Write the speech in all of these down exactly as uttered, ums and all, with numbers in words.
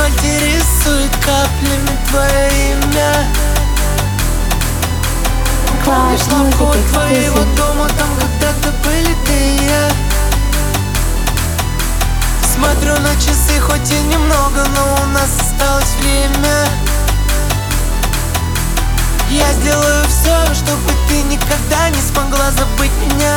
асфальте рисует каплями твое имя. Помнишь лавку твоего дома, там когда-то были ты и я. Смотрю на часы, хоть и немного, но у нас осталось время. Я сделаю все, чтобы ты никогда не смогла забыть меня.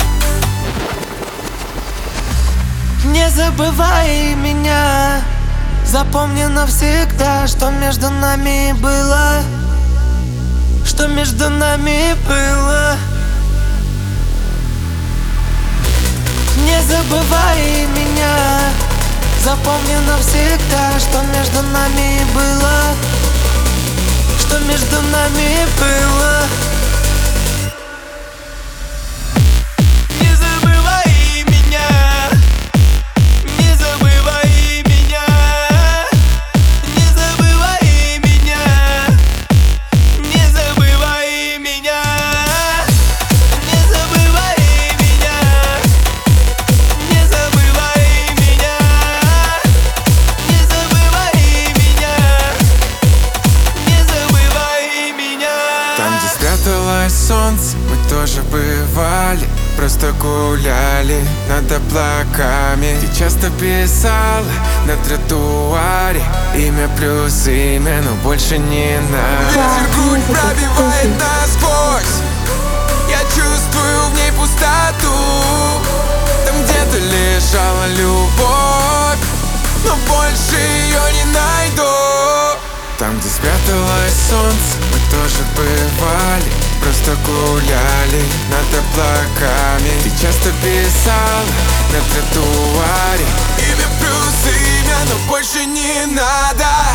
Не забывай меня, запомни навсегда, что между нами было, что между нами было. Не забывай меня, запомни навсегда, что между нами было, что между нами было. Не забывай меня, не забывай меня, не забывай меня, не забывай меня, не забывай меня, не забывай меня, не забывай меня, не забывай меня. Там, где спряталось солнце, мы тоже бывали. Просто гуляли над облаками. Ты часто писала на тротуаре имя плюс имя, но больше не надо. Ветер грудь пробивает насквозь, Я чувствую в ней пустоту. Там где-то лежала любовь, но больше ее не найду. Там, где спряталось солнце, мы тоже бывали. Просто гуляли над облаками. Ты часто писала на тротуаре имя плюс имя, но больше не надо.